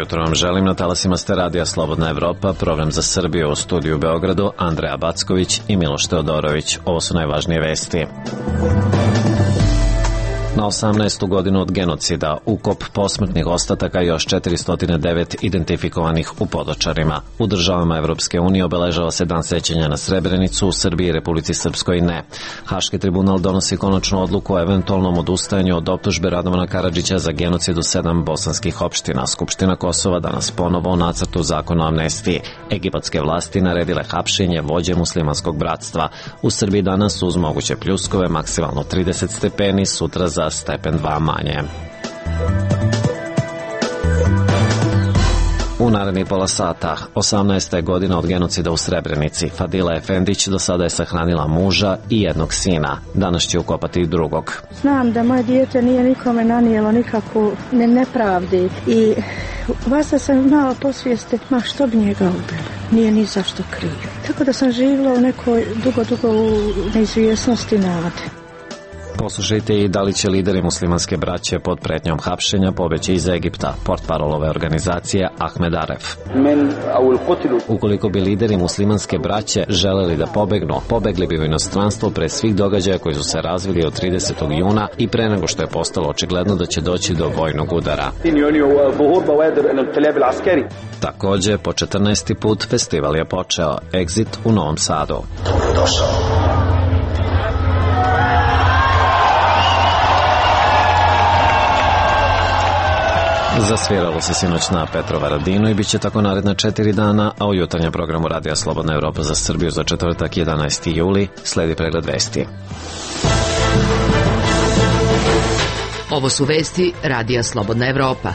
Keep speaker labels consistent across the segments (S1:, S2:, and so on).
S1: jutro vam želim. Na talasima ste Radija Slobodna Evropa, program za Srbiju, u studiju u Beogradu Andreja Backović i Miloš Teodorović. Ovo su najvažnije vesti. Na 18. godinu od genocida, ukop posmrtnih ostataka i još 409 identifikovanih u Podočarima. U državama Evropske unije obeležava se Dan sećanja na Srebrenicu, u Srbiji i Republici Srpskoj ne. Haški tribunal donosi konačnu odluku o eventualnom odustajanju od optužbe Radovana Karadžića za genocid u 7 bosanskih opština. Skupština Kosova danas ponovo u nacrtu zakona o amnestiji. Egipatske vlasti naredile hapšenje vođe muslimanskog bratstva. U Srbiji danas uz moguće pljuskove maksimalno 30 stepeni, sutra za stepen 2 manje. U narednih pola sata, 18. je godina od genocida u Srebrenici. Fadila Efendić do sada je sahranila muža i jednog sina. Danas će ukopati i drugog.
S2: Znam da moje dijete nije nikome nanijelo nikakvu nepravdi i vas da sam znala posvijeste, ma što bi njega ubilo, nije ni zašto kriv. Tako da sam živjela u nekoj dugo u neizvjesnosti nade.
S1: Poslušajte i da li će lideri muslimanske braće pod pretnjom hapšenja pobeći iz Egipta, portparol ove organizacije Ahmed Aref. Ukoliko bi lideri muslimanske braće želeli da pobegli bi u inostranstvo pre svih događaja koji su se razvili od 30. juna i pre nego što je postalo očigledno da će doći do vojnog udara. Takođe, po 14. put festival je počeo, Exit u Novom Sadu. Zasviralo se sinoć na Petrovaradinu i bit će tako naredna 4 dana, a u jutarnjem programu Radija Slobodna Evropa za Srbiju za četvrtak 11. juli sledi pregled vesti.
S3: Ovo su vesti Radija Slobodna Evropa.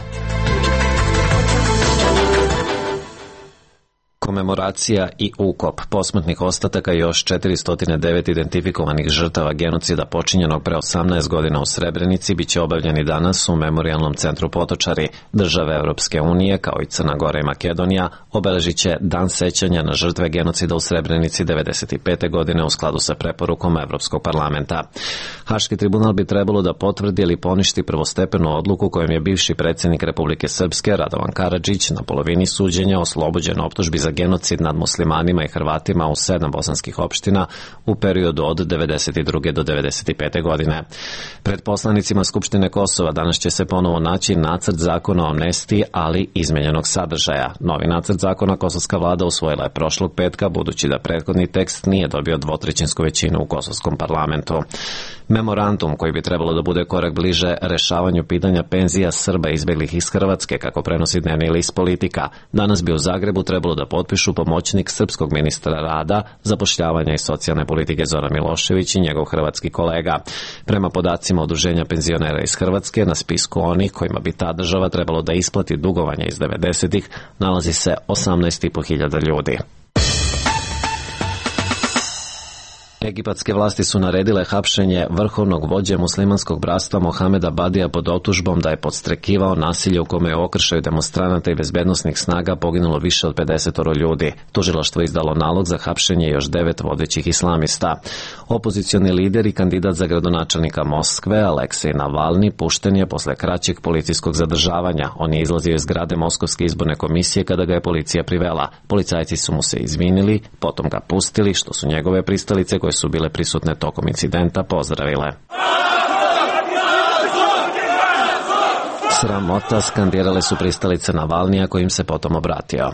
S1: Komemoracija i ukop posmrtnih ostataka i još 409 identifikovanih žrtava genocida počinjenog pre 18 godina u Srebrenici biće obavljeni danas u Memorijalnom centru Potočari. Države Evropske unije, kao i Crna Gora i Makedonija, obeležit će Dan sećanja na žrtve genocida u Srebrenici 1995. godine u skladu sa preporukom Evropskog parlamenta. Haški tribunal bi trebalo da potvrdi ili poništi prvostepenu odluku kojom je bivši predsjednik Republike Srpske Radovan Karadžić na polovini suđenja oslobođen optužbi za genocid nad muslimanima i Hrvatima u 7 bosanskih opština u periodu od 1992. do 1995. godine. Pred poslanicima Skupštine Kosova danas će se ponovo naći nacrt zakona o amnestiji, ali izmenjenog sadržaja. Novi nacrt zakona kosovska vlada usvojila je prošlog petka, budući da prethodni tekst nije dobio dvotrećinsku većinu u kosovskom parlamentu. Memorandum, koji bi trebalo da bude korak bliže rešavanju pitanja penzija Srba izbeglih iz Hrvatske, kako prenosi dnevni list Politika, danas bi u Zagrebu trebalo da potpišu pomoćnik srpskog ministra rada, zapošljavanja i socijalne politike Zoran Milošević i njegov hrvatski kolega. Prema podacima Udruženja penzionera iz Hrvatske, na spisku onih kojima bi ta država trebalo da isplati dugovanja iz 90-ih nalazi se 18.500 ljudi. Egipatske vlasti su naredile hapšenje vrhovnog vođe muslimanskog bratstva Mohameda Badija pod optužbom da je podstrekivao nasilje u kome je u okršaju demonstranata i bezbednosnih snaga poginulo više od 50 ljudi. Tužilaštvo je izdalo nalog za hapšenje još 9 vodećih islamista. Opozicioni lider i kandidat za gradonačelnika Moskve, Aleksej Navalni, pušten je posle kraćeg policijskog zadržavanja. On je izlazio iz zgrade Moskovske izborne komisije kada ga je policija privela. Policajci su mu se izvinili, potom ga pustili, što su njegove pristalice koje su bile prisutne tokom incidenta pozdravile. Sramota, skandirale su pristalice Navalnija, kojim se potom obratio.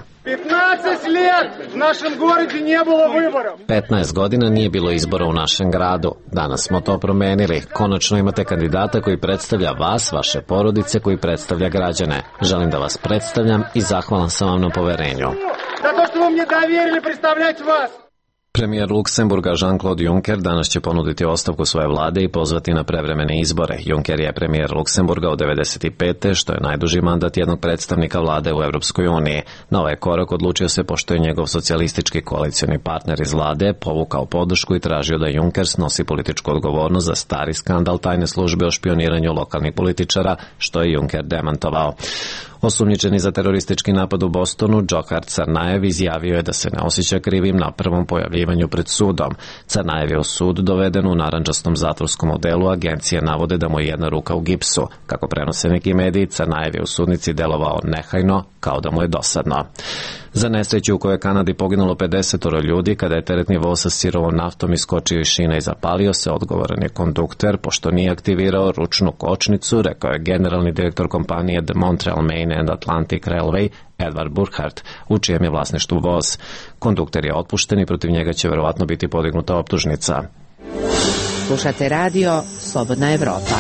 S1: 15 godina nije bilo izbora u našem gradu. Danas smo to promenili. Konačno imate kandidata koji predstavlja vas, vaše porodice, koji predstavlja građane. Želim da vas predstavljam i zahvalan sam vam na poverenju.
S4: Zato što vam je davjerili predstavljati vas.
S1: Premijer Luksemburga Jean-Claude Juncker danas će ponuditi ostavku svoje vlade i pozvati na prevremene izbore. Juncker je premijer Luksemburga od 1995. što je najduži mandat jednog predstavnika vlade u Evropskoj uniji. Na ovaj korak odlučio se pošto je njegov socijalistički koalicioni partner iz vlade povukao podršku i tražio da Juncker snosi političku odgovornost za stari skandal tajne službe o špioniranju lokalnih političara, što je Juncker demantovao. Osumnjičeni za teroristički napad u Bostonu, Džohar Carnajev izjavio je da se ne osjeća krivim na prvom pojavljivanju pred sudom. Carnajev je u sud doveden u narandžastom zatvorskom odelu, agencije navode da mu je jedna ruka u gipsu. Kako prenose neki mediji, Carnajev je u sudnici delovao nehajno, kao da mu je dosadno. Za nesreću u kojoj je Kanadi poginulo 50 ljudi kada je teretni voz sa sirovom naftom iskočio iz šine i zapalio se, odgovoran je kondukter pošto nije aktivirao ručnu kočnicu, rekao je generalni direktor kompanije The Montreal Main and Atlantic Railway Edward Burkhardt, u čijem je vlasništvu voz. Kondukter je otpušten i protiv njega će verovatno biti podignuta optužnica.
S3: Slušate radio Slobodna Evropa.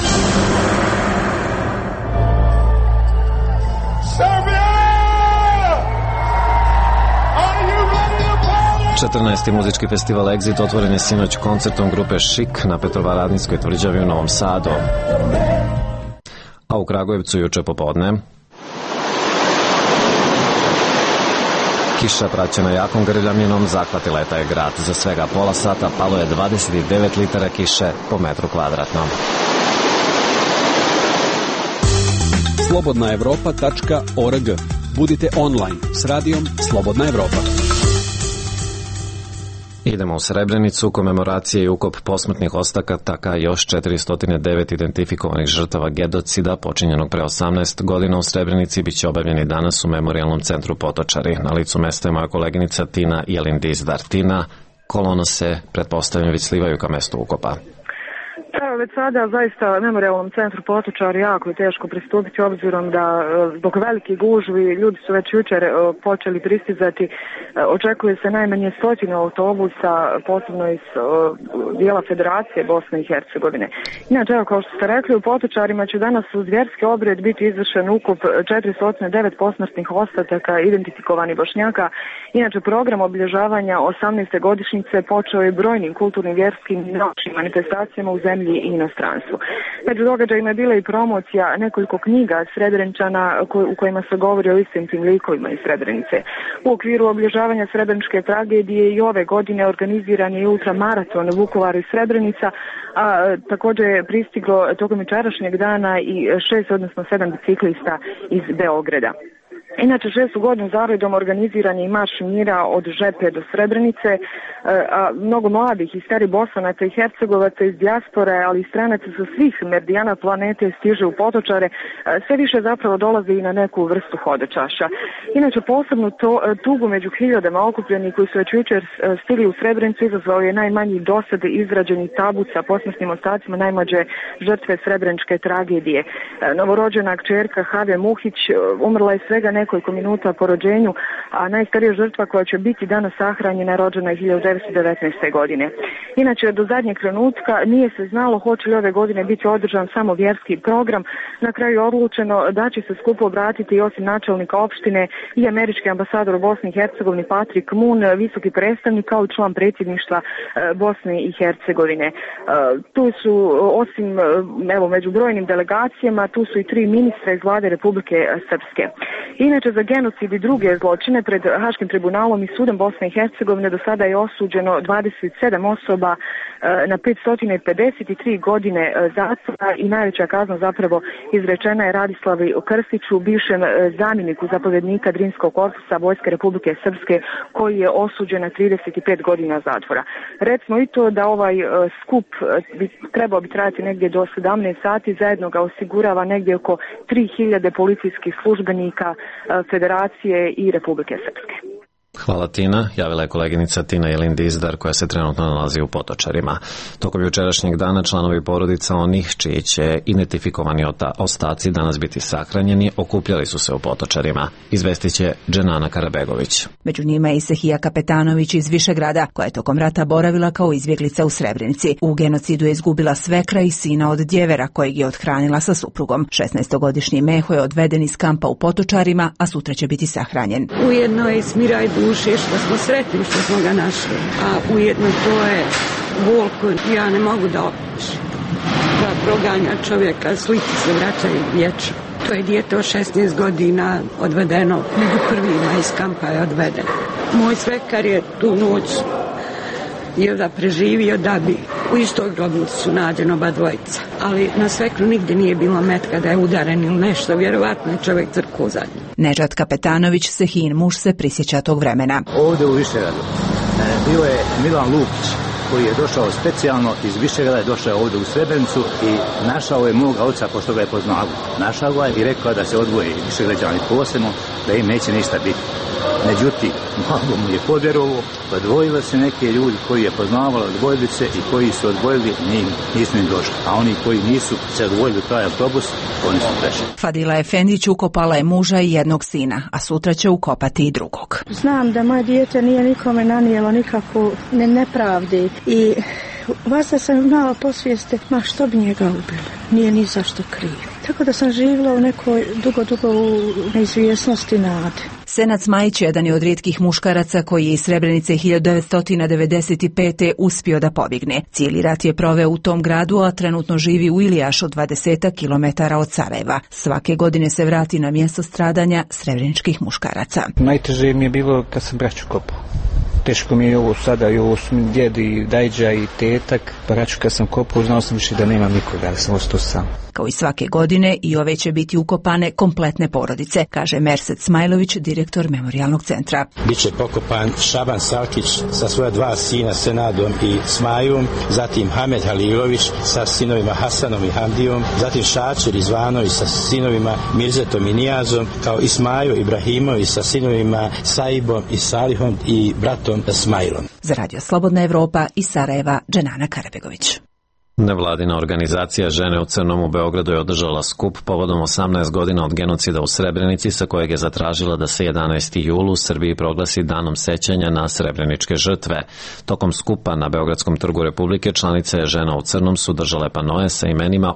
S1: 14. muzički festival Exit otvoren je sinoć koncertom grupe Šik na Petrovaradinskoj tvrđavi u Novom Sadu. A u Kragujevcu juče popodne kiša praćena jakom grljaminom zahvatila je taj grad. Za svega pola sata palo je 29 litara kiše po metru kvadratnom.
S5: slobodnaevropa.org. Budite online s radijom Slobodna Evropa.
S1: Idemo u Srebrenicu, komemoracije i ukop posmrtnih ostataka još 409 identifikovanih žrtava genocida počinjenog pre 18 godina u Srebrenici biće obavljeni danas u Memorijalnom centru Potočari. Na licu mesta je moja koleginica Tina Jelindizdar. Tina, kolona se, pretpostavljam, već slivaju ka mestu ukopa.
S6: Već sada zaista Memorijalnom centru Potočari jako je teško pristupiti obzirom da zbog velikih gužvi ljudi su već jučer počeli pristizati. Očekuje se najmanje 100 autobusa, posebno iz dijela Federacije Bosne i Hercegovine. Inače, evo, kao što ste rekli, u Potočarima će danas uz vjerski obred biti izvršen ukup 409 posmrtnih ostataka identifikovanih Bošnjaka. Inače, program obilježavanja 18. godišnjice počeo je brojnim kulturnim, vjerskim i naučnim manifestacijama u zemlji i inostranstvu. Među događajima je bila i promocija nekoliko knjiga Srebreničana u kojima se govori o istim tim likovima iz Srebrenice. U okviru obilježavanja Srebreničke tragedije i ove godine organiziran je ultramaraton Vukovar i Srebrenica, a također je pristiglo tokom jučerašnjeg dana i 6, odnosno 7 biciklista iz Beograda. Inače, 6. godinu zaredom organiziran je i marš mira od Žepe do Srebrenice, a mnogo mladih i stari Bosanaca i Hercegovaca iz dijaspore, ali i stranaca sa svih meridijana planete stiže u Potočare, sve više zapravo dolaze i na neku vrstu hodočaša. Inače, posebno tugu među hiljadama okupljenih koji su već jučer stigli u Srebrenicu izazvao je najmanji dosad izrađeni tabut sa posmrtnim ostacima najmlađe žrtve Srebreničke tragedije. Novorođena kćerka Have Muhić umrla je svega nekoliko minuta po rođenju, a najstarija žrtva koja će biti danas sahranjena rođena je 1919. godine. Inače, do zadnjeg trenutka nije se znalo hoće li ove godine biti održan samo vjerski program. Na kraju je odlučeno da će se skupu obratiti i osim načelnika opštine i američki ambasador u Bosni i Hercegovini Patrick Moon, visoki predstavnik kao i član predsjedništva Bosne i Hercegovine. Tu su, osim među brojnim delegacijama, tu su i 3 ministra iz vlade Republike Srpske. Inače, za genocid i druge zločine pred Haškim tribunalom i sudom Bosne i Hercegovine do sada je osuđeno 27 osoba na 553 godine zatvora i najveća kazna zapravo izrečena je Radislavu Krstiću, bivšem zamjeniku zapovjednika Drinskog korpusa Vojske Republike Srpske, koji je osuđen na 35 godina zatvora. Recimo i to da ovaj skup trebao bi trajati negdje do 17 sati, zajedno ga osigurava negdje oko 3000 policijskih službenika Federacije i Republike Srpske.
S1: Hvala Tina, javila je koleginica Tina Jelindizdar koja se trenutno nalazi u Potočarima. Tokom jučerašnjeg dana članovi porodica onih čiji će identifikovani ostaci danas biti sahranjeni okupljali su se u Potočarima. Izvestit će Dženana Karabegović.
S7: Među njima je i Sehija Kapetanović iz Višegrada, koja je tokom rata boravila kao izbjeglica u Srebrenici. U genocidu je izgubila svekra i sina od djevera kojeg je othranila sa suprugom. 16-godišnji Meho je odveden iz kampa u Potočarima, a sutra će biti sahranjen.
S8: Ujedno je smiraj duše što smo sretni što smo ga našli, a ujedno to je bol koju ja ne mogu da opišem. Da proganja čovjeka, slici se vraćaju vječno. To je dijete od 16 godina odvedeno, među prvima iz kampa je odveden. Moj svekar je tu noć da preživio da bi U istoj grobnici su nađena oba dvojica, ali na svekru nigdje nije bilo metka da je udaren ili nešto, vjerovatno je čovjek crkao zadnji.
S7: Nedžad Kapetanović, Sehin muž, se prisjeća tog vremena.
S9: Ovdje u Višegradu bio je Milan Lukić, koji je došao specijalno iz Višegrada, je došao ovdje u Srebrenicu i našao je moga oca, pošto ga je poznao. Našao ga je i rekao da se odvoje Višegrađani posebno, da im neće ništa biti. Međutim, malo mu je povjerovao, odvojili se neki ljudi koji je poznavali, odvojili se i koji su odvojili, nisu im došli. A oni koji nisu se odvojili taj autobus, oni su prešli.
S7: Fadila Efendić ukopala je muža i jednog sina, a sutra će ukopati i drugog.
S2: Znam da moje dijete nije nikome nanijelo nikakvu nepravdi i vas sam malo posvijeste, što bi njega ubili, nije ni zašto kriv. Tako da sam živjela u nekoj dugo u neizvjesnosti nade.
S7: Senac Majić jedan je od rijetkih muškaraca koji je iz Srebrenice 1995. uspio da pobjegne. Cijeli rat je proveo u tom gradu, a trenutno živi u Ilijašu, 20 km od Sarajeva. Svake godine se vrati na mjesto stradanja srebreničkih muškaraca.
S10: Najteže mi je bilo kad sam braću kopao. Teško mi je ovo sada, i ovo su mi djed i dajđa i tetak. Braću kad sam kopao, znao sam više da nemam nikoga, da sam ostao sam.
S7: Kao i svake godine, i ove će biti ukopane kompletne porodice, kaže Merced Smajlović, direktor Memorijalnog centra.
S11: Biće pokopan Šaban Salkić sa svoja dva sina Senadom i Smajom, zatim Hamed Halilović sa sinovima Hasanom i Hamdijom, zatim Šačer Izvanović sa sinovima Mirzetom i Nijazom, kao Ismajo Ibrahimović sa sinovima Saibom i Salihom i bratom Smajlom.
S7: Za Radio Slobodna Evropa iz Sarajeva, Dženana Karabegović.
S1: Nevladina organizacija Žene u crnom u Beogradu je održala skup povodom 18 godina od genocida u Srebrenici, sa kojeg je zatražila da se 11. jul u Srbiji proglasi danom sećanja na srebreničke žrtve. Tokom skupa na Beogradskom trgu Republike članice Žena u crnom su držale panoje sa imenima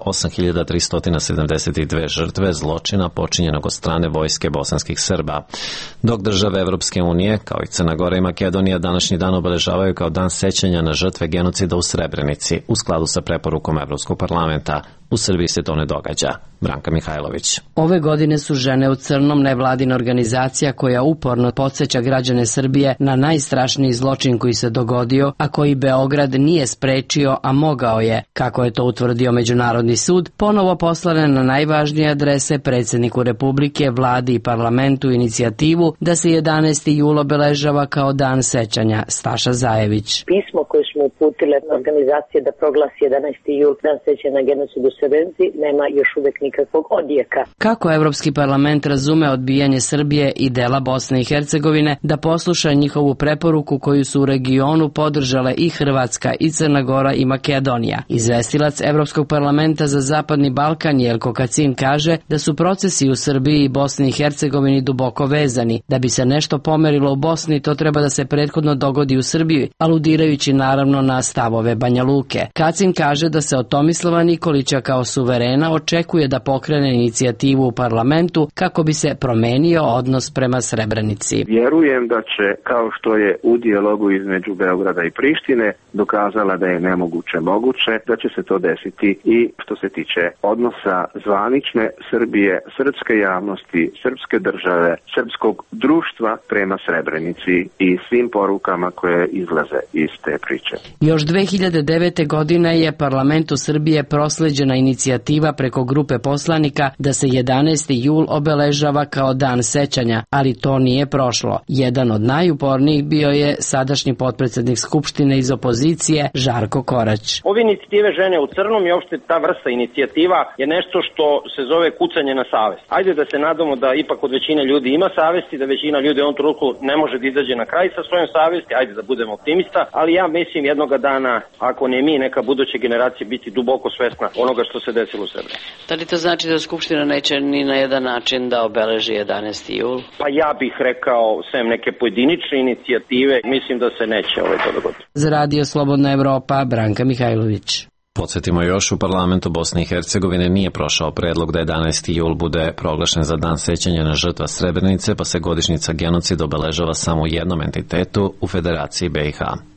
S1: 8372 žrtve zločina počinjenog od strane vojske bosanskih Srba. Dok države Evropske unije, kao i Crna Gora i Makedonija, današnji dan obeležavaju kao dan sećanja na žrtve genocida u Srebrenici, u skladu sa preporukom Evropskog parlamenta. U Srbiji se to ne događa. Branka Mihajlović.
S12: Ove godine su Žene u crnom nevladina organizacija koja uporno podsjeća građane Srbije na najstrašniji zločin koji se dogodio, a koji Beograd nije sprečio, a mogao je, kako je to utvrdio Međunarodni sud, ponovo poslane na najvažnije adrese predsjedniku Republike, vladi i parlamentu inicijativu da se 11. jul obeležava kao dan sećanja. Staša Zajević.
S13: Pismo koje smo uputile organizacije da proglasi 11. jul dan sećanja na genocid u Srebrenici nema još uvek nikakvog odjeka.
S12: Kako Evropski parlament razume odbijanje Srbije i dela Bosne i Hercegovine da posluša njihovu preporuku koju su u regionu podržale i Hrvatska i Crna Gora i Makedonija? Izvestilac Evropskog parlamenta za Zapadni Balkan Jelko Kacin kaže da su procesi u Srbiji i Bosni i Hercegovini duboko vezani. Da bi se nešto pomerilo u Bosni, to treba da se prethodno dogodi u Srbiji, aludirajući naravno na stavove Banja Luke. Kacin kaže da se od Tomislava Nikolića kao suverena očekuje da pokrene inicijativu u parlamentu kako bi se promenio odnos prema Srebrenici.
S14: Vjerujem da će, kao što je u dijalogu između Beograda i Prištine dokazala da je nemoguće moguće, da će se to desiti i što se tiče odnosa zvanične Srbije, srpske javnosti, srpske države, srpskog društva prema Srebrenici i svim porukama koje izlaze iz te priče.
S12: Još 2009. godine je parlamentu Srbije prosleđena inicijativa preko grupe poslanika da se 11. jul obeležava kao dan sećanja, ali to nije prošlo. Jedan od najupornijih bio je sadašnji potpredsjednik Skupštine iz opozicije Žarko Korać.
S15: Ove inicijative Žene u crnom i uopšte ta vrsta inicijativa je nešto što se zove kucanje na savest. Ajde da se nadamo da ipak od većine ljudi ima savesti, da većina ljudi u ovom trenutku ne može da izađe na kraj sa svojom savesti, ajde da budemo optimista, ali ja mislim jednoga dana, ako ne mi, neka buduće generacije biti duboko svesna onoga što se desilo u Srebrenici.
S16: Da li to znači da Skupština neće ni na jedan način da obeleži 11. jul?
S15: Pa ja bih rekao, sem neke pojedinične inicijative, mislim da se neće to dogoditi.
S12: Za Radio Slobodna Evropa, Branka Mihajlović.
S1: Podsjetimo još, u parlamentu Bosne i Hercegovine nije prošao predlog da 11. jul bude proglašen za dan sećanja na žrtva Srebrenice, pa se godišnjica genocida obeležava samo u jednom entitetu, u Federaciji BiH.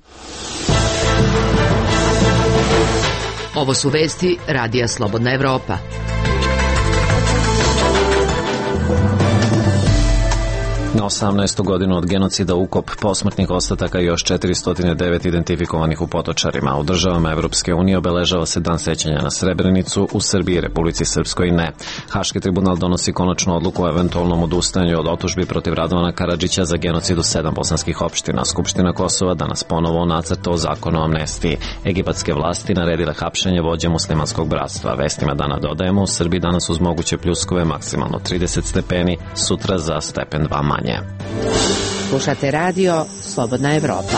S3: Ovo su vesti Radija Slobodna Evropa.
S1: Na 18. godinu od genocida, ukop posmrtnih ostataka i još 409 identifikovanih u Potočarima. U državama Evropske unije obeležava se dan sećanja na Srebrenicu, u Srbiji, Republici Srpskoj ne. Haški tribunal donosi konačnu odluku o eventualnom odustanju od optužbi protiv Radovana Karadžića za genocid u 7 bosanskih opština. Skupština Kosova danas ponovo nacrtao zakon o amnestiji. Egipatske vlasti naredile hapšenje vođe muslimanskog bratstva. Vestima dana dodajemo, u Srbiji danas uz moguće pljuskove maksimalno 30 stepeni, sutra za stepen 2 manje.
S3: Slušate radio Slobodna Evropa.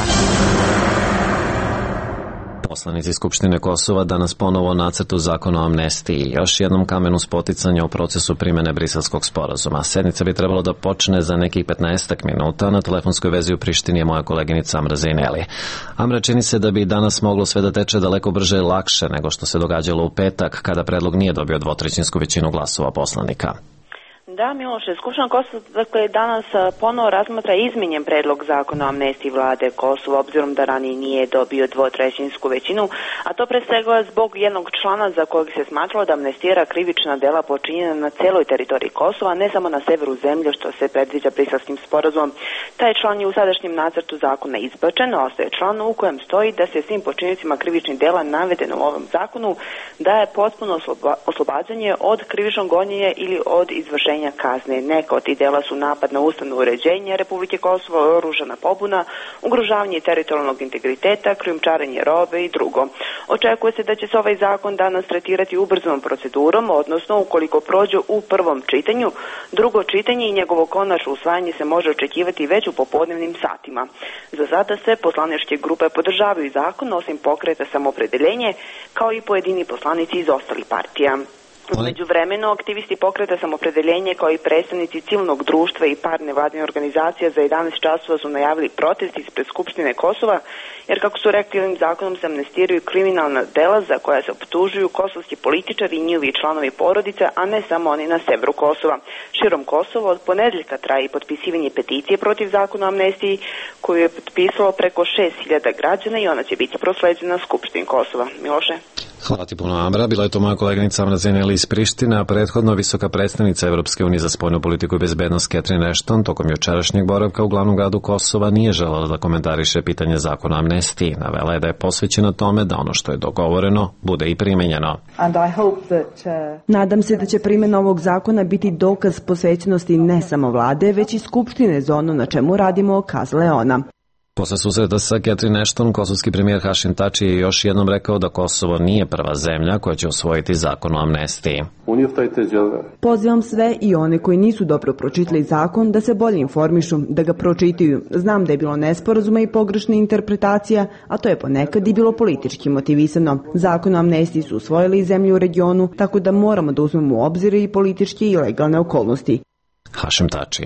S1: Poslanici Skupštine Kosova danas ponovo nacrtu zakona o amnestiji, još jednom kamenu spoticanja u procesu primene Briselskog sporazuma. Sednica bi trebalo da počne za nekih 15 minuta. Na telefonskoj vezi u Prištini je moja koleginica Amra Zejneli. Amra, čini se da bi danas moglo sve da teče daleko brže i lakše nego što se događalo u petak, kada predlog nije dobio dvotrećinsku većinu glasova poslanika.
S17: Da, Miloše, Skupština Kosova danas ponovo razmatra izmenjen predlog zakona o amnestiji vlade Kosova, obzirom da ranije nije dobio dvotrećinsku većinu, a to pre svega zbog jednog člana za kojeg se smatralo da amnestira krivična dela počinjena na celoj teritoriji Kosova, ne samo na severu zemlje, što se predviđa Briselskim sporazumom. Taj član je u sadašnjem nacrtu zakona izbačen, a ostaje član u kojem stoji da se svim počinjicima krivičnih dela navedeno u ovom zakonu daje potpuno oslobađanje od krivičnog gonjenja ili od izvršenja kazne. Neka od tih dela su napad na ustavno uređenje Republike Kosovo, oružana pobuna, ugrožavanje teritorijalnog integriteta, krijumčarenje robe i drugo. Očekuje se da će se ovaj zakon danas tretirati ubrzanom procedurom, odnosno ukoliko prođe u prvom čitanju, drugo čitanje i njegovo konačno usvajanje se može očekivati već u popodnevnim satima. Za sada sve poslaničke grupe podržavaju zakon, osim Pokreta Samoopredjeljenje, kao i pojedini poslanici iz ostalih partija. Umeđu vremenu, aktivisti Pokreta Samoopredjeljenje kao i predstavnici civilnog društva i par nevladine organizacija za 11 časova su najavili protest ispred Skupštine Kosova, jer kako su rekli, ovim zakonom se amnestiraju kriminalna dela za koja se optužuju kosovski političari i njihovi članovi porodica, a ne samo oni na severu Kosova. Širom Kosova od ponedeljka traje i potpisivanje peticije protiv zakona o amnestiji, koju je potpisalo preko 6.000 građana i ona će biti prosleđena Skupštini Kosova. Miloše?
S1: Hvala ti puno, Amra. Bila je to moja koleginica Amra Zejneli iz Prištine, a prethodno visoka predstavnica Evropske unije za spoljnu politiku i bezbednost Catherine Ashton tokom jučerašnjeg boravka u glavnom gradu Kosova nije želela da komentariše pitanje zakona o amnestiji. Navela je da je posvećena tome da ono što je dogovoreno bude i primenjeno.
S18: Nadam se da će primjena ovog zakona biti dokaz posvećenosti ne samo vlade, već i Skupštine za ono na čemu radimo, kazala je ona.
S1: Posle susreta sa Catherine Ashton, kosovski premijer Hašim Tači je još jednom rekao da Kosovo nije prva zemlja koja će usvojiti zakon o amnestiji.
S18: Pozivam sve i one koji nisu dobro pročitali zakon da se bolje informišu, da ga pročitaju. Znam da je bilo nesporazuma i pogrešna interpretacija, a to je ponekad i bilo politički motivisano. Zakon o amnestiji su usvojili zemlje u regionu, tako da moramo da uzmemo u obzir i političke i legalne okolnosti.
S1: Hašim Tači.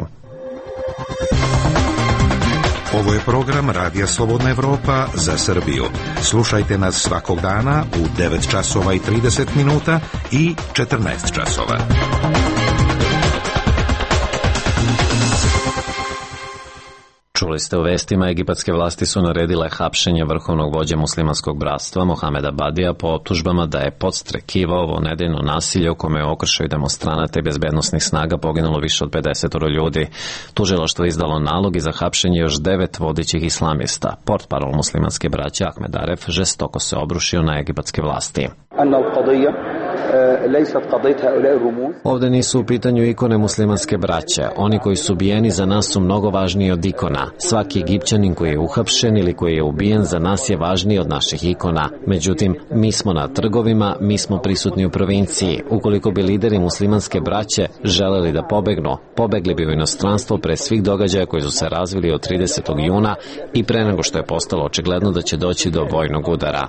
S19: Ovo je program Radija Slobodna Evropa za Srbiju. Slušajte nas svakog dana u 9 časova i 30 minuta i 14 časova.
S1: Čuli ste u vestima, egipatske vlasti su naredile hapšenje vrhovnog vođe muslimanskog bratstva Mohameda Badija po optužbama da je podstrekivao ovo nedeljno nasilje u kome je okršao i demonstranata i bezbednosnih snaga poginulo više od 50 ljudi. Tužilaštvo je izdalo nalog i za hapšenje još 9 vodećih islamista. Portparol muslimanske braće Ahmed Aref žestoko se obrušio na egipatske vlasti. Ovde nisu u pitanju ikone muslimanske braće. Oni koji su ubijeni za nas su mnogo važniji od ikona. Svaki Egipćanin koji je uhapšen ili koji je ubijen za nas je važniji od naših ikona. Međutim, mi smo na trgovima, mi smo prisutni u provinciji. Ukoliko bi lideri muslimanske braće želeli da pobegnu, pobegli bi u inostranstvo pre svih događaja koji su se razvili od 30. juna i pre nego što je postalo očigledno da će doći do vojnog udara.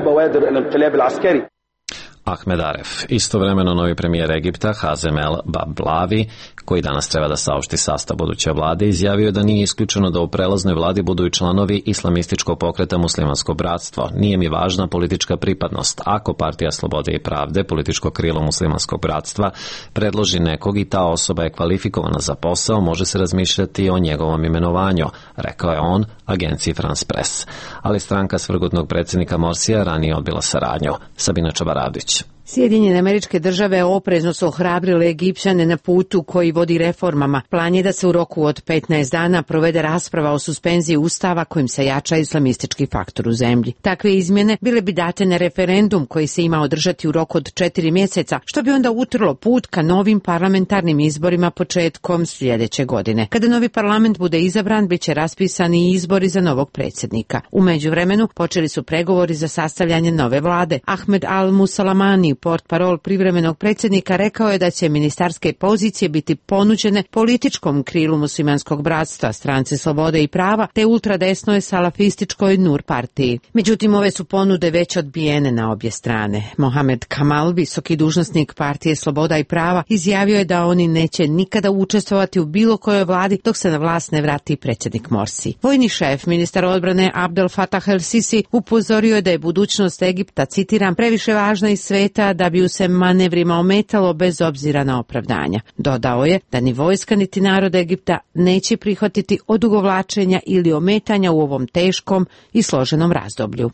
S1: Ahmed Aref. Istovremeno novi premijer Egipta Hazem El Bablavi, koji danas treba da saopšti sastav buduće vlade, izjavio da nije isključeno da u prelaznoj vladi budu i članovi islamističkog pokreta Muslimansko bratstvo. Nije mi važna politička pripadnost. Ako Partija Slobode i pravde, političko krilo Muslimanskog bratstva, predloži nekog i ta osoba je kvalifikovana za posao, može se razmišljati o njegovom imenovanju, rekao je on agenciji France Press. Ali stranka svrgutnog predsjednika Morsija ranije odbila saradnju. Sabina Čabaravdić.
S20: Sjedinjene Američke Države oprezno su ohrabrile Egipćane na putu koji vodi reformama. Plan je da se u roku od 15 dana provede rasprava o suspenziji ustava kojim se jača islamistički faktor u zemlji. Takve izmjene bile bi date na referendum koji se ima održati u roku od 4 mjeseca, što bi onda utrlo put ka novim parlamentarnim izborima početkom sljedeće godine. Kada novi parlament bude izabran, bit će raspisani i izbori za novog predsjednika. U međuvremenu počeli su pregovori za sastavljanje nove vlade. Ahmed al-Musalamani, portparol privremenog predsjednika, rekao je da će ministarske pozicije biti ponuđene političkom krilu muslimanskog bratstva, stranci slobode i prava, te ultradesnoj salafističkoj Nur partiji. Međutim, ove su ponude već odbijene na obje strane. Mohamed Kamal, visoki dužnosnik partije Sloboda i prava, izjavio je da oni neće nikada učestvovati u bilo kojoj vladi dok se na vlast ne vrati predsjednik Morsi. Vojni šef, ministar odbrane Abdel Fattah el-Sisi, upozorio je da je budućnost Egipta, citiram, previše važna i sveta da bi ju se manevrima ometalo bez obzira na opravdanja. Dodao je da ni vojska niti narod Egipta neće prihvatiti odugovlačenja ili ometanja u ovom teškom i složenom razdoblju.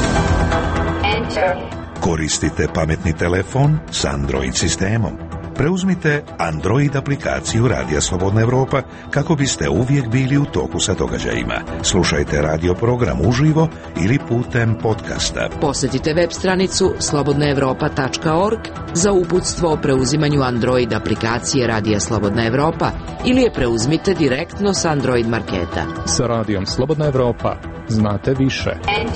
S19: Koristite pametni telefon s Android sistemom. Preuzmite Android aplikaciju Radija Slobodna Evropa kako biste uvijek bili u toku sa događajima. Slušajte radio program uživo ili putem podcasta.
S3: Posjetite web stranicu slobodnaevropa.org za uputstvo o preuzimanju Android aplikacije Radija Slobodna Evropa ili je preuzmite direktno s Android marketa.
S21: Sa Radijom Slobodna Evropa znate više.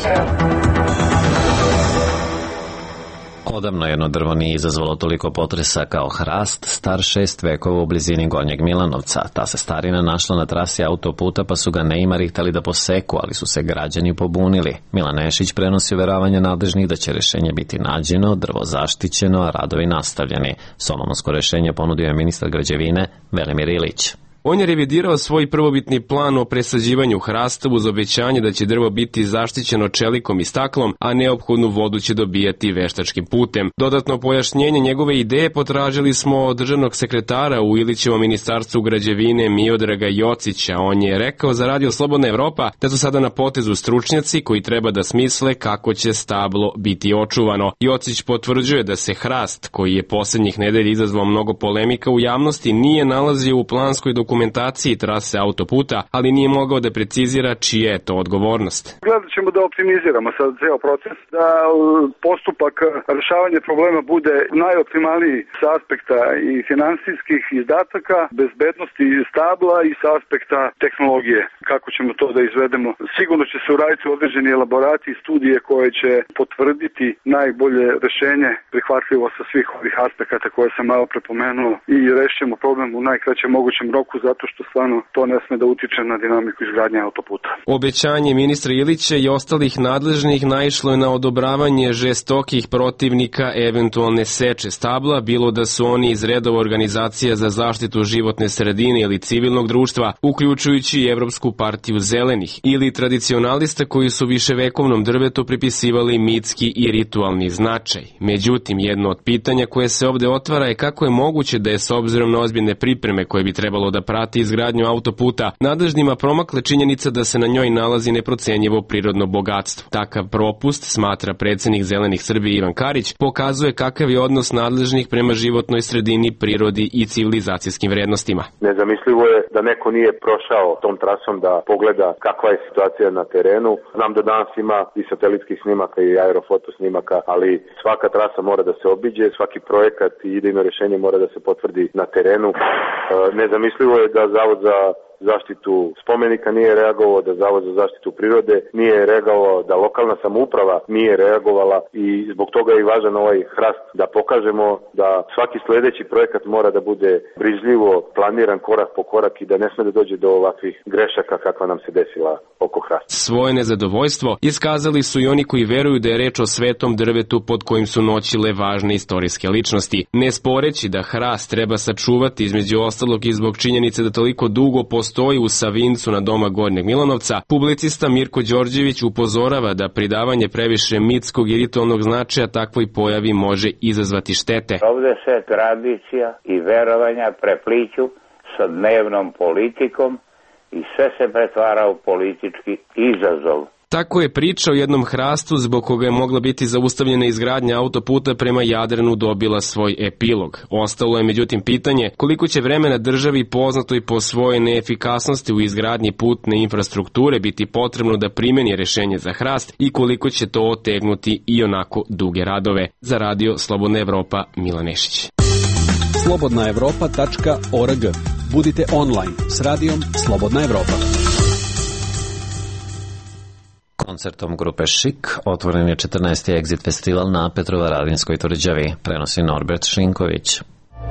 S1: Odavno jedno drvo nije izazvalo toliko potresa kao hrast, star 6 vekova u blizini Gornjeg Milanovca. Ta se starina našla na trasi autoputa pa su ga neimari htjeli da poseku, ali su se građani pobunili. Milan Nešić prenosi uveravanje nadležnih da će rješenje biti nađeno, drvo zaštićeno, a radovi nastavljeni. Solomonsko rješenje ponudio je ministar građevine Velimir Ilić.
S22: On je revidirao svoj prvobitni plan o presađivanju hrasta uz obećanje da će drvo biti zaštićeno čelikom i staklom, a neophodnu vodu će dobijati veštačkim putem. Dodatno pojašnjenje njegove ideje potražili smo od državnog sekretara u Ilićevom ministarstvu građevine Miodraga Jocića. On je rekao za Radio Slobodna Evropa da su sada na potezu stručnjaci koji treba da smisle kako će stablo biti očuvano. Jocić potvrđuje da se hrast, koji je posljednjih nedelja izazvao mnogo polemika u javnosti, nije nalazio u planskoj dokumentaciji trase autoputa, ali nije mogao da precizira čija je to odgovornost.
S23: Gledat ćemo da optimiziramo sad ceo proces, da postupak rešavanja problema bude najoptimalniji sa aspekta i finansijskih izdataka, bezbednosti stabla i sa aspekta tehnologije. Kako ćemo to da izvedemo? Sigurno će se uraditi određeni elaborati i studije koje će potvrditi najbolje rešenje prihvatljivo sa svih ovih aspekata koje sam malo prepomenuo i rešćemo problem u najkraćem mogućem roku, zato što stvarno to ne sme da utiče na dinamiku izgradnje autoputa.
S22: Obećanje ministra Ilića i ostalih nadležnih naišlo je na odobravanje žestokih protivnika eventualne seče stabla, bilo da su oni iz redova organizacija za zaštitu životne sredine ili civilnog društva, uključujući i Evropsku partiju zelenih, ili tradicionalista koji su viševekovnom drvetu pripisivali mitski i ritualni značaj. Međutim, jedno od pitanja koje se ovde otvara je kako je moguće da je s obzirom na ozbiljne pripreme koje bi trebalo da prati izgradnju autoputa, nadležnima promakle činjenica da se na njoj nalazi neprocenjivo prirodno bogatstvo. Takav propust, smatra predsjednik Zelenih Srbije Ivan Karić, pokazuje kakav je odnos nadležnih prema životnoj sredini, prirodi i civilizacijskim vrednostima.
S24: Nezamislivo je da neko nije prošao tom trasom da pogleda kakva je situacija na terenu. Znam da danas ima i satelitskih snimaka i aerofoto snimaka, ali svaka trasa mora da se obiđe, svaki projekat i idejno rješenje mora da se potvrdi na terenu. Nezamislivo je da Zavod za zaštitu spomenika nije reagovao, da Zavod za zaštitu prirode nije reagovao, da lokalna samouprava nije reagovala i zbog toga je i važan ovaj hrast da pokažemo da svaki sljedeći projekat mora da bude brižljivo planiran korak po korak i da ne sme da dođe do ovakvih grešaka kakva nam se desila oko hrasta.
S22: Svoje nezadovoljstvo iskazali su i oni koji veruju da je reč o svetom drvetu pod kojim su noćile važne istorijske ličnosti. Ne sporeći da hrast treba sačuvati između ostalog i zbog činjenice da toliko dugo postoji u Savincu na doma Gornjeg Milanovca, publicista Mirko Đorđević upozorava da pridavanje previše mitskog i ritualnog značaja takvoj pojavi može izazvati štete.
S25: Ovde se tradicija i verovanja prepliću sa dnevnom politikom i sve se pretvara u politički izazov.
S22: Tako je priča o jednom hrastu zbog koga je mogla biti zaustavljena izgradnja autoputa prema Jadranu dobila svoj epilog. Ostalo je međutim pitanje koliko će vremena državi poznato i po svojoj neefikasnosti u izgradnji putne infrastrukture biti potrebno da primeni rešenje za hrast i koliko će to otegnuti i onako duge radove. Za Radio Slobodna Evropa, Milan Nešić.
S4: slobodnaevropa.org. Budite online s radijom Slobodna Evropa.
S1: Koncertom grupe Šik otvoren je 14. Exit festival na Petrovaradinskoj tvrđavi, prenosi Norbert Šinković.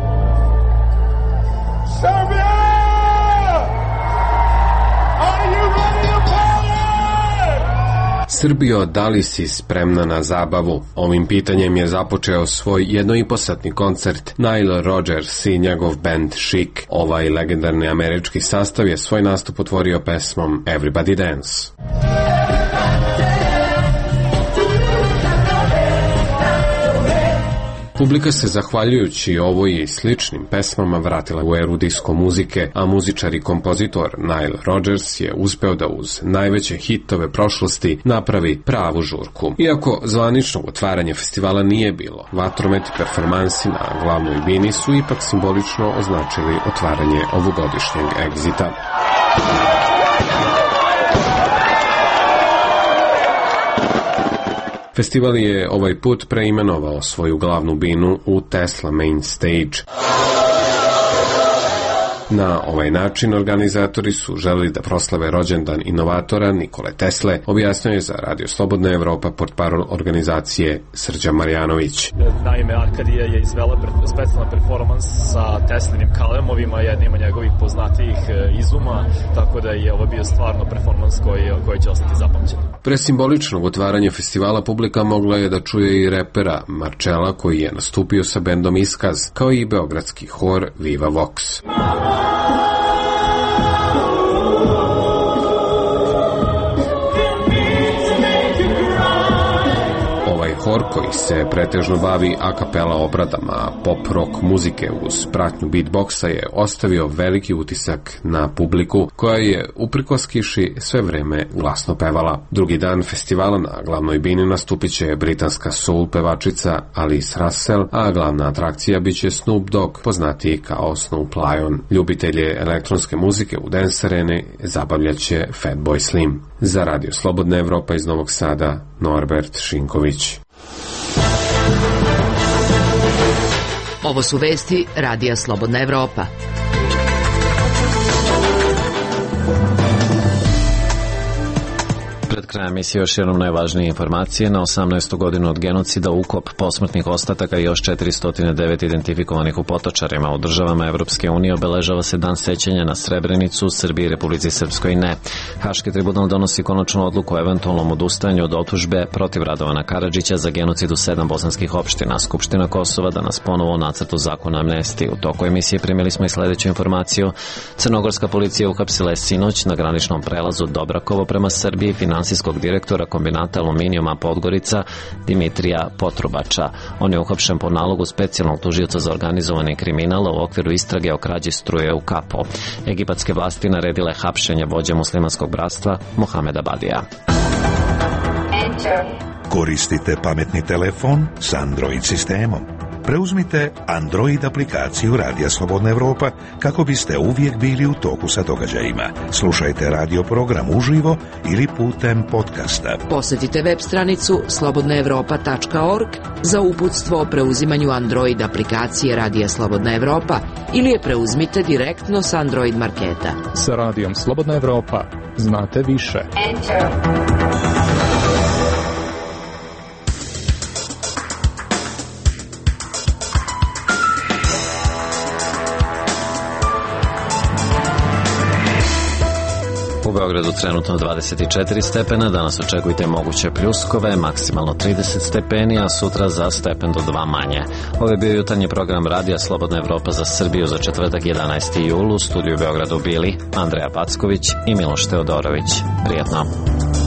S5: Srbijo, da li si spremna na zabavu? Ovim pitanjem je započeo svoj jednoiposatni koncert Nile Rodgers i njegov band Chic. Ovaj legendarni američki sastav je svoj nastup otvorio pesmom Everybody Dance. Publika se, zahvaljujući ovoj i sličnim pesmama, vratila u eru disko muzike, a muzičar i kompozitor Nile Rodgers je uspeo da uz najveće hitove prošlosti napravi pravu žurku. Iako zvaničnog otvaranja festivala nije bilo, vatrometi performansi na glavnoj bini su ipak simbolično označili otvaranje ovogodišnjeg Exita. Festival je ovaj put preimenovao svoju glavnu binu u Tesla Main Stage. Na ovaj način organizatori su želeli da proslave rođendan inovatora Nikole Tesle, objasnio je za Radio Slobodna Evropa portparol organizacije Srđan Marjanović.
S21: Naime, Arkadija je izvela specijalan performans sa Teslinim kalemovima, jednim od njegovih poznatijih izuma, tako da je ovo bio stvarno performans koji će ostati zapamćen.
S5: Pre simboličnog otvaranja festivala publika mogla je da čuje i repera Marčela, koji je nastupio sa bendom Iskaz, kao i beogradski hor Viva Vox. Hor koji se pretežno bavi a kapela obradama pop-rock muzike uz pratnju beatboxa je ostavio veliki utisak na publiku koja je uprkos kiši sve vreme glasno pevala. Drugi dan festivala na glavnoj bini nastupit će britanska soul pevačica Alice Russell, a glavna atrakcija biće Snoop Dogg, poznatiji kao Snoop Lion. Ljubitelje elektronske muzike u Dance Arene zabavljaće Fatboy Slim. Za Radio Slobodna Evropa iz Novog Sada, Norbert Šinković.
S3: Ovo su vesti Radija Slobodna Evropa.
S1: Pred krajem emisije još jednom najvažnije informacije. Na 18. godinu od genocida ukop posmrtnih ostataka i još 409 identifikovanih u Potočarima u državama Evropske unije obeležava se dan sećanja na Srebrenicu, u Srbiji i Republici Srpskoj ne. Haški tribunal donosi konačnu odluku o eventualnom odustajanju od optužbe protiv Radovana Karadžića za genocid u 7 bosanskih opština. Skupština Kosova danas ponovo nacrtu zakona amnestiji. U toku emisije primili smo i sledeću informaciju. Crnogorska policija uhapsila je sinoć na graničnom prelazu Dobrakovo prema Srbiji finansijskog direktora kombinata aluminijuma Podgorica Dimitrija Potrubača. On je uhapšen po nalogu specijalnog tužioca za organizovani kriminal u okviru istrage o krađi struje u Kapo. Egipatske vlasti naredile hapšenje vođe muslimanskog bratstva Mohameda Badija.
S19: Koristite pametni telefon s Android sistemom. Preuzmite Android aplikaciju Radija Slobodna Evropa kako biste uvijek bili u toku sa događajima. Slušajte radio program uživo ili putem podcasta.
S3: Posjetite web stranicu slobodnaevropa.org za uputstvo o preuzimanju Android aplikacije Radija Slobodna Evropa ili je preuzmite direktno s Android marketa.
S21: Sa Radijom Slobodna Evropa znate više.
S1: U Beogradu trenutno 24 stepena, danas očekujte moguće pljuskove, maksimalno 30 stepeni, a sutra za stepen do 2 manje. Ovo je bio jutarnji program Radija Slobodna Evropa za Srbiju za četvrtak 11. julu. U studiju u Beogradu bili Andreja Packović i Miloš Teodorović. Prijatno.